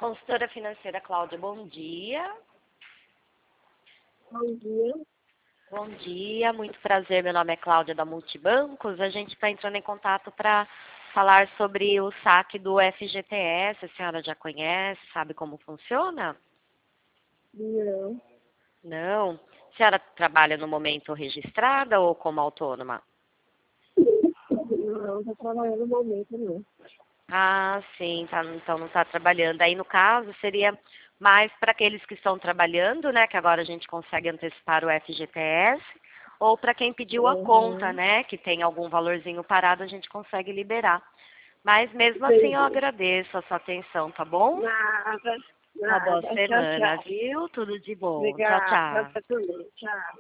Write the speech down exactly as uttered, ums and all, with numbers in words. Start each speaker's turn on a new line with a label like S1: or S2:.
S1: Consultora financeira Cláudia, bom dia.
S2: Bom dia.
S1: Bom dia, muito prazer. Meu nome é Cláudia da Multibancos. A gente está entrando em contato para falar sobre o saque do F G T S. A senhora já conhece, sabe como funciona?
S2: Não.
S1: Não. A senhora trabalha no momento registrada ou como autônoma?
S2: Não, estou trabalhando no momento, não.
S1: Ah, sim, tá, então não está trabalhando. Aí, no caso, seria mais para aqueles que estão trabalhando, né, que agora a gente consegue antecipar o F G T S, ou para quem pediu a conta,
S2: Uhum.
S1: né, que tem algum valorzinho parado, a gente consegue liberar. Mas mesmo assim eu
S2: Entendi.
S1: agradeço a sua atenção, tá bom?
S2: Nada,
S1: Uma boa
S2: nada. Tchau,
S1: semana,
S2: tchau.
S1: viu? Tudo de bom. Tchau,
S2: Obrigada.
S1: tchau.
S2: Pra também. Tchau.